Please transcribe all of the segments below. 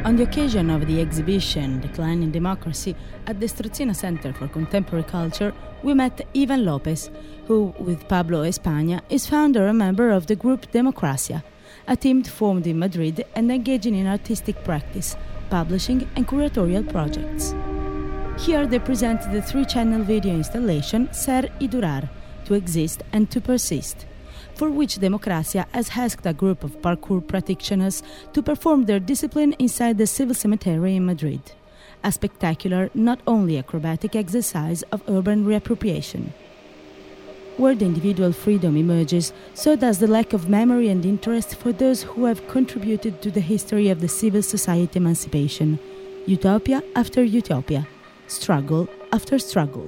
On the occasion of the exhibition Decline in Democracy at the Strozzino Center for Contemporary Culture, we met Ivan Lopez, who, with Pablo España, is founder and member of the group Democracia, a team formed in Madrid and engaging in artistic practice, publishing and curatorial projects. Here they present the 3-channel video installation Ser y Durar, to exist and to persist, for which Democracia has asked a group of parkour practitioners to perform their discipline inside the civil cemetery in Madrid, a spectacular, not only acrobatic exercise of urban reappropriation. Where the individual freedom emerges, so does the lack of memory and interest for those who have contributed to the history of the civil society emancipation, utopia after utopia, struggle after struggle.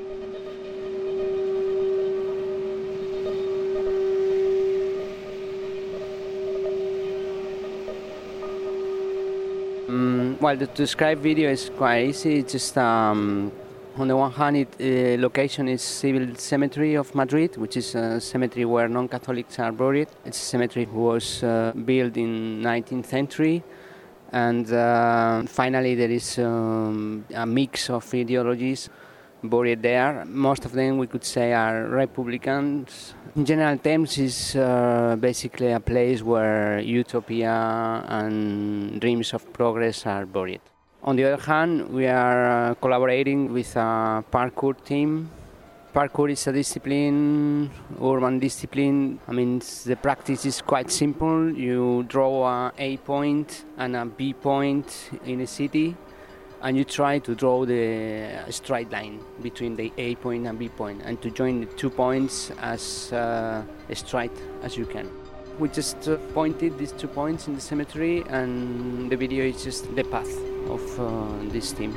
Well, to describe video is quite easy. It's just on the one hand, location is Civil Cemetery of Madrid, which is a cemetery where non-Catholics are buried. It's a cemetery who was built in 19th century, and finally there is a mix of ideologies buried there. Most of them, we could say, are Republicans. In general terms, it's basically a place where utopia and dreams of progress are buried. On the other hand, we are collaborating with a parkour team. Parkour is a discipline, urban discipline. I mean, the practice is quite simple. You draw a A point and a B point in a city, and you try to draw the straight line between the A point and B point, and to join the 2 points as straight as you can. We just pointed these 2 points in the cemetery, and the video is just the path of this team.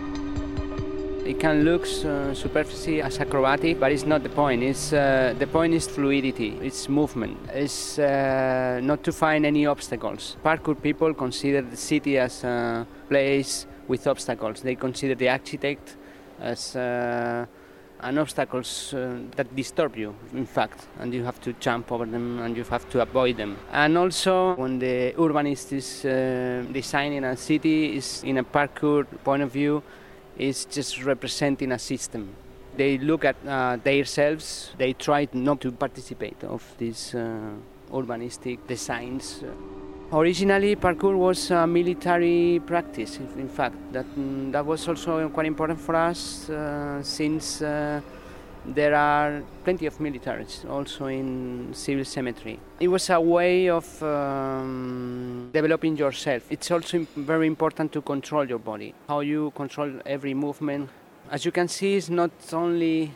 It can look superficially as acrobatic, but it's not the point. The point is fluidity, it's movement. It's not to find any obstacles. Parkour people consider the city as a place with obstacles. They consider the architect as an obstacles that disturb you, in fact, and you have to jump over them and you have to avoid them. And also, when the urbanist is designing a city, is in a parkour point of view, is just representing a system. They look at themselves. They try not to participate of these urbanistic designs. Originally, parkour was a military practice. In fact, that was also quite important for us since there are plenty of militaries also in civil cemetery. It was a way of developing yourself. It's also very important to control your body, how you control every movement. As you can see, it's not only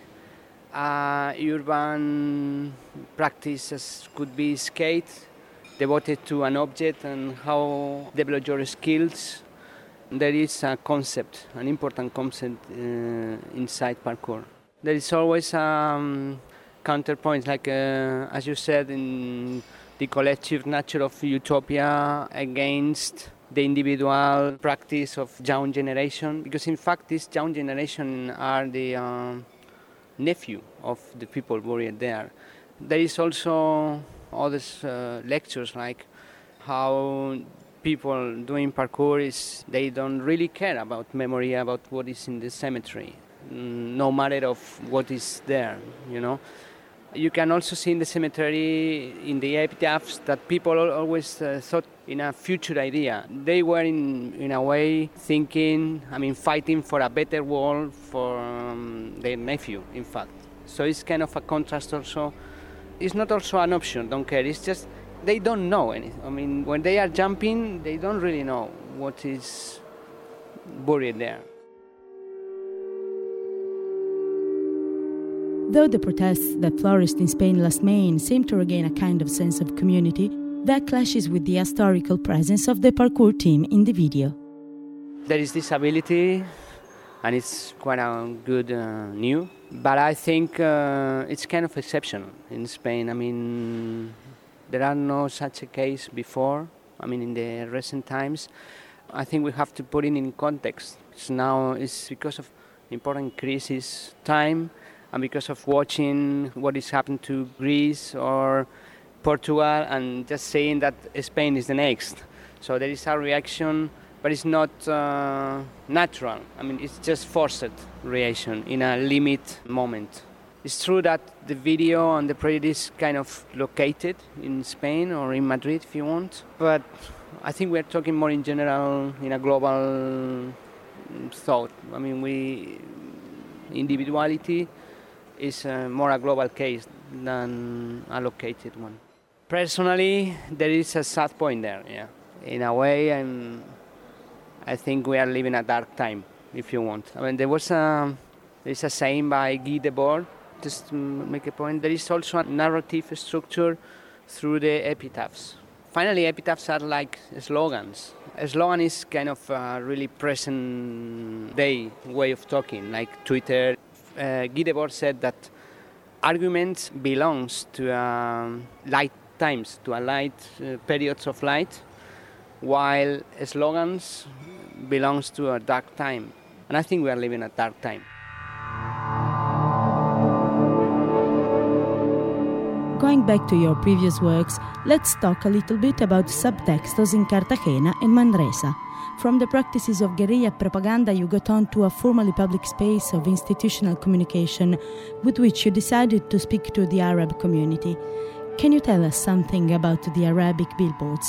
urban practice as could be skate, devoted to an object and how develop your skills. There is a concept, an important concept inside parkour. There is always counterpoints, like as you said, in the collective nature of utopia against the individual practice of young generation, because in fact this young generation are the nephew of the people buried there. There is also other lectures like how people doing parkour they don't really care about memory, about what is in the cemetery, no matter of what is there, you know. You can also see in the cemetery, in the epitaphs, that people always thought in a future idea. They were in a way thinking, fighting for a better world for their nephew, in fact. So it's kind of a contrast also. It's not also an option, don't care, it's just they don't know anything. When they are jumping, they don't really know what is buried there. Though the protests that flourished in Spain last May seem to regain a kind of sense of community, that clashes with the historical presence of the parkour team in the video. There is this ability, and it's quite a good new, but I think it's kind of exceptional in Spain. There are no such a case before, in the recent times. I think we have to put it in context. Now it's because of important crisis time, and because of watching what is happening to Greece or Portugal and just saying that Spain is the next. So there is a reaction but it's not natural. I mean, it's just forced reaction in a limit moment. It's true that the video and the project is kind of located in Spain or in Madrid, if you want, but I think we're talking more in general, in a global thought. I mean, individuality is more a global case than a located one. Personally, there is a sad point there, yeah. In a way, I think we are living a dark time, if you want. I mean, there's a saying by Guy Debord, just to make a point, there is also a narrative structure through the epitaphs. Finally, epitaphs are like slogans. A slogan is kind of a really present-day way of talking, like Twitter. Guy Debord said that arguments belongs to light times, to a light periods of light, while slogans belongs to a dark time. And I think we are living a dark time. Going back to your previous works, let's talk a little bit about subtextos in Cartagena and Manresa. From the practices of guerrilla propaganda, you got on to a formally public space of institutional communication with which you decided to speak to the Arab community. Can you tell us something about the Arabic billboards?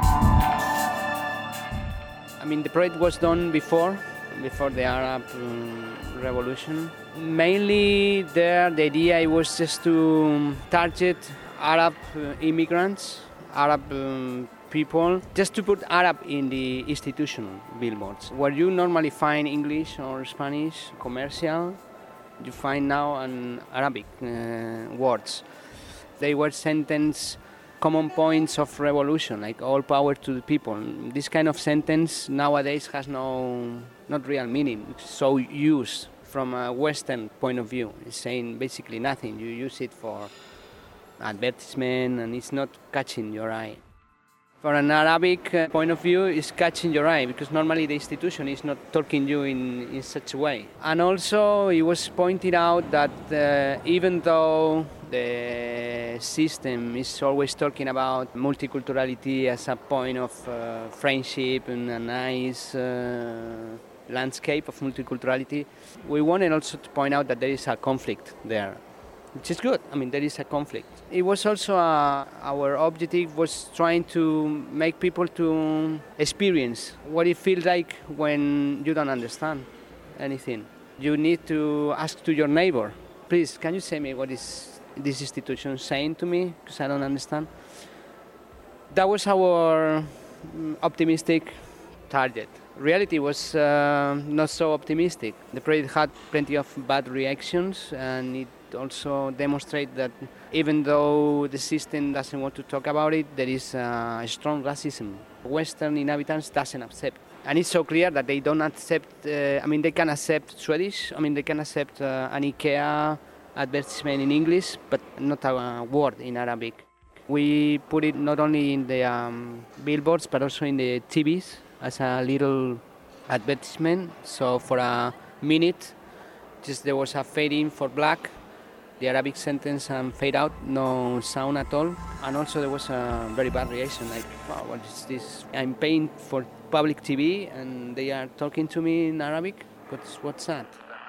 I mean, the project was done before the Arab Revolution. Mainly there, the idea was just to target Arab immigrants, Arab people, just to put Arab in the institutional billboards. Where you normally find English or Spanish, commercial, you find now an Arabic words. They were sentenced common points of revolution, like all power to the people. This kind of sentence nowadays has not real meaning. It's so used from a Western point of view. It's saying basically nothing. You use it for advertisement and it's not catching your eye. For an Arabic point of view, it's catching your eye because normally the institution is not talking you in such a way. And also it was pointed out that even though the system is always talking about multiculturality as a point of friendship and a nice landscape of multiculturality, we wanted also to point out that there is a conflict there, which is good. I mean, there is a conflict. It was also our objective was trying to make people to experience what it feels like when you don't understand anything. You need to ask to your neighbor, please, can you say me what is this institution saying to me, because I don't understand. That was our optimistic target. Reality was not so optimistic. The project had plenty of bad reactions, and it also demonstrates that even though the system doesn't want to talk about it, there is a strong racism. Western inhabitants doesn't accept. And it's so clear that they don't accept, they can accept Swedish, they can accept an IKEA advertisement in English, but not a word in Arabic. We put it not only in the billboards, but also in the TVs as a little advertisement. So for a minute, just there was a fade in for black, the Arabic sentence and fade out, no sound at all. And also there was a very bad reaction, like, wow, what is this? I'm paying for public TV and they are talking to me in Arabic? What's that?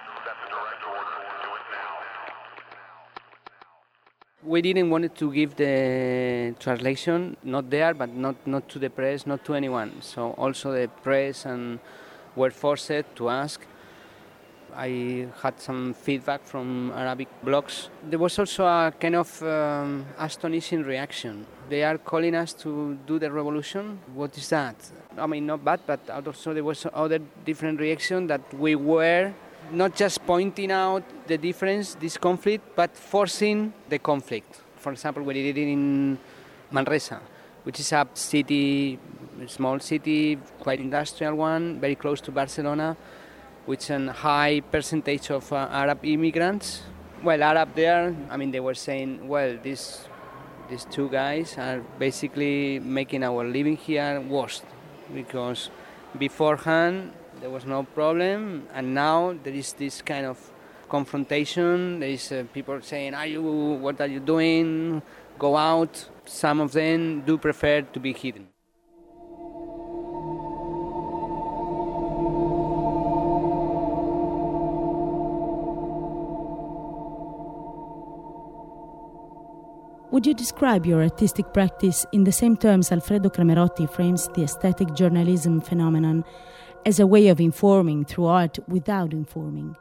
We didn't want to give the translation, not there, but not to the press, not to anyone. So also the press and were forced to ask. I had some feedback from Arabic blogs. There was also a kind of astonishing reaction. They are calling us to do the revolution. What is that? Not bad, but also there was other different reaction that we were not just pointing out the difference, this conflict, but forcing the conflict. For example, we did it in Manresa, which is a city, a small city, quite industrial one, very close to Barcelona, with a high percentage of Arab immigrants. Well, Arab there, they were saying, well, these two guys are basically making our living here worse, because beforehand there was no problem, and now there is this kind of confrontation. There is people saying, what are you doing? Go out. Some of them do prefer to be hidden. Would you describe your artistic practice in the same terms Alfredo Cremerotti frames the aesthetic journalism phenomenon as a way of informing through art without informing?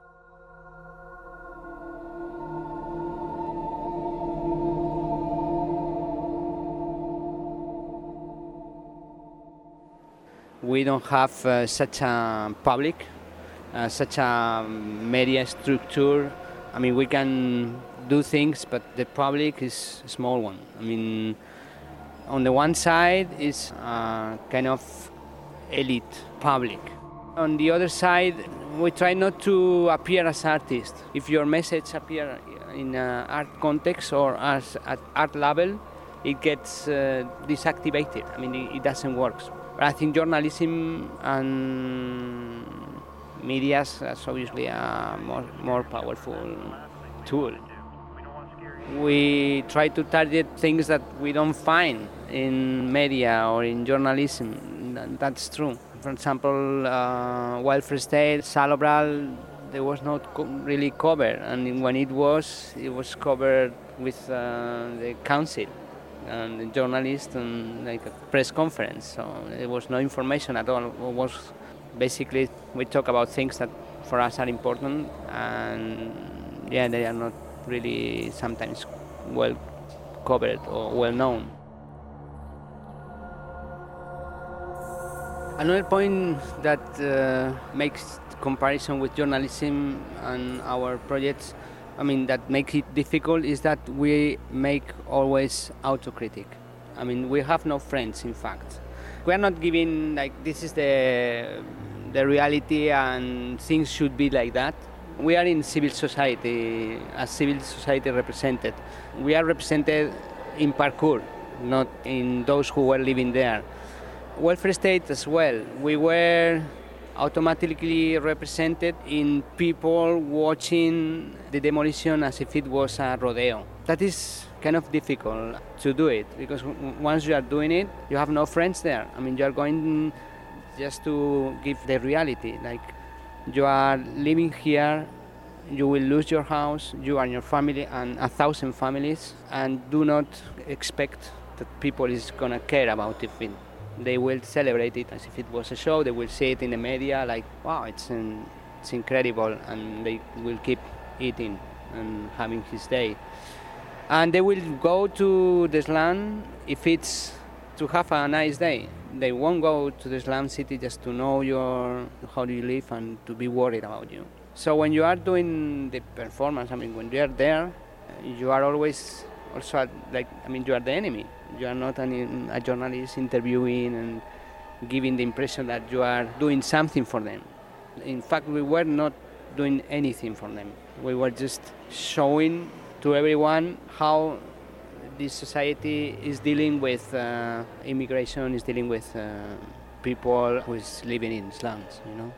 We don't have such a public, such a media structure. I mean, we can do things, but the public is a small one. I mean, on the one side is a kind of elite public. On the other side, we try not to appear as artists. If your message appears in an art context or as at art level, it gets deactivated. I mean, it doesn't work. But I think journalism and media is obviously a more powerful tool. We try to target things that we don't find in media or in journalism. That's true. For example, welfare state, Salobral, there was not really covered, and when it was covered with the council and the journalist and like a press conference. So there was no information at all. It was basically we talk about things that for us are important, and yeah, they are not really sometimes well covered or well known. Another point that makes comparison with journalism and our projects, I mean, that makes it difficult is that we make always autocritic. I mean, we have no friends, in fact. We are not giving, like, this is the reality and things should be like that. We are in civil society, as civil society represented. We are represented in parkour, not in those who were living there. Welfare state as well. We were automatically represented in people watching the demolition as if it was a rodeo. That is kind of difficult to do it because once you are doing it, you have no friends there. I mean, you are going just to give the reality. Like, you are living here, you will lose your house, you and your family and 1,000 families, and do not expect that people is gonna care about it. They will celebrate it as if it was a show. They will see it in the media like, wow, it's incredible, and they will keep eating and having his day. And they will go to the slum if it's to have a nice day. They won't go to the slum city just to know how do you live and to be worried about you. So when you are doing the performance, I mean, when you are there, you are always also you are the enemy. You are not a journalist interviewing and giving the impression that you are doing something for them. In fact, we were not doing anything for them. We were just showing to everyone how this society is dealing with immigration, is dealing with people who is living in slums, you know.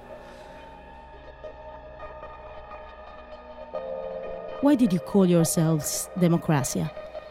Why did you call yourselves Democracia?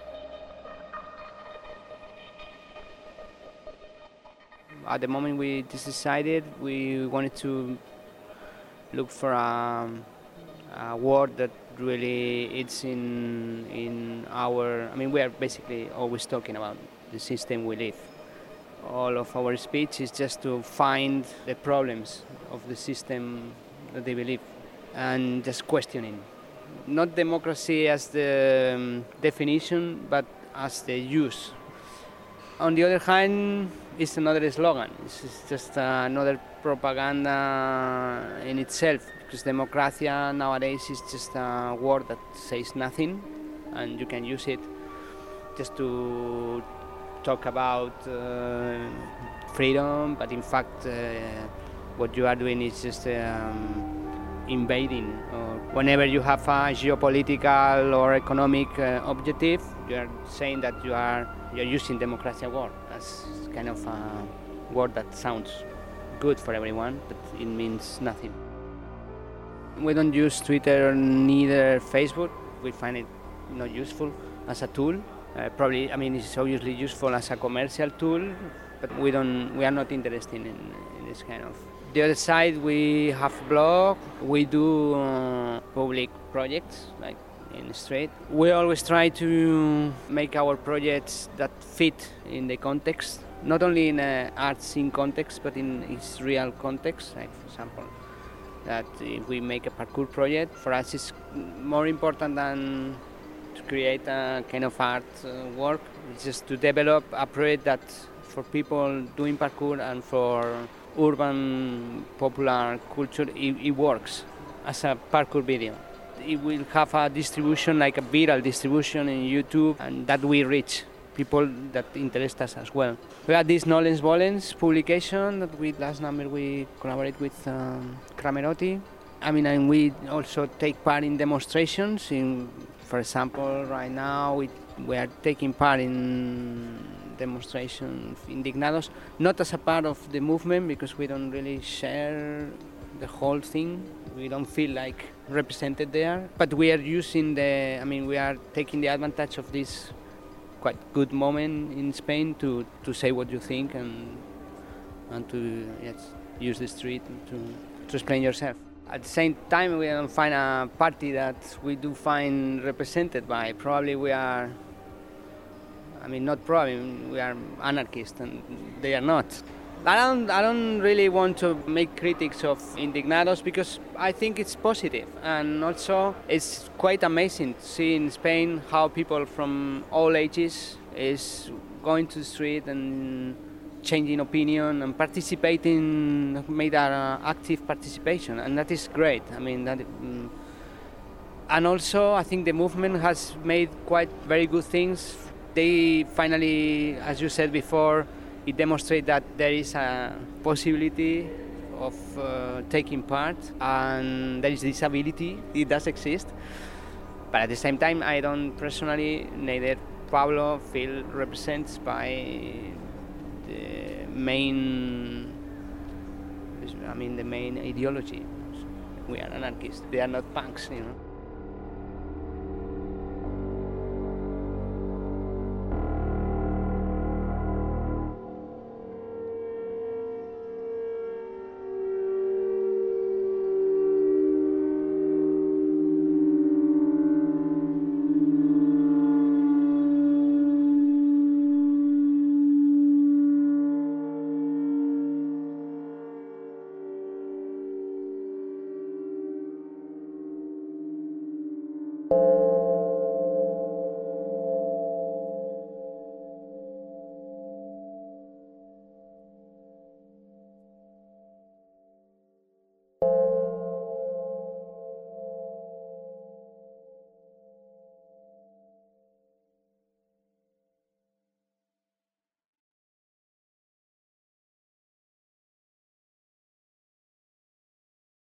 At the moment we just decided we wanted to look for a word that really it's in our, I mean, we are basically always talking about the system we live. All of our speech is just to find the problems of the system that they believe and just questioning. Not democracy as the definition, but as the use. On the other hand, it's another slogan. It's just another propaganda in itself, because democracia nowadays is just a word that says nothing, and you can use it just to talk about freedom, but in fact what you are doing is just invading. Whenever you have a geopolitical or economic objective, you are saying that you're using democracia word as kind of a word that sounds good for everyone, but it means nothing. We don't use Twitter, neither Facebook. We find it not useful as a tool. Probably, I mean, it's obviously useful as a commercial tool, but we are not interested in this kind of. The other side, we have blog. We do public projects like in the street. We always try to make our projects that fit in the context, not only in an art scene context, but in its real context. Like, for example, that if we make a parkour project, for us it's more important than to create a kind of art work. It's just to develop a project that for people doing parkour and for urban popular culture, it works as a parkour video. It will have a distribution, like a viral distribution in YouTube, and that we reach people that interest us as well. We had this Nolens Volens publication that last number we collaborate with Cramerotti. I mean, and we also take part in demonstrations. For example, right now we are taking part in demonstration Indignados, not as a part of the movement because we don't really share the whole thing. We don't feel like represented there, but we are we are taking the advantage of this quite good moment in Spain to say what you think and to use the street to explain yourself. At the same time, we don't find a party that we do find represented by. Probably we are, not probably, we are anarchists and they are not. I don't really want to make critics of Indignados because I think it's positive, and also it's quite amazing to see in Spain how people from all ages is going to the street and changing opinion and participating, made an active participation, and that is great. And also I think the movement has made quite very good things. They finally, as you said before, it demonstrates that there is a possibility of taking part, and there is this ability, it does exist. But at the same time, I don't personally, neither Pablo, feel represented by the main ideology. We are anarchists, they are not punks,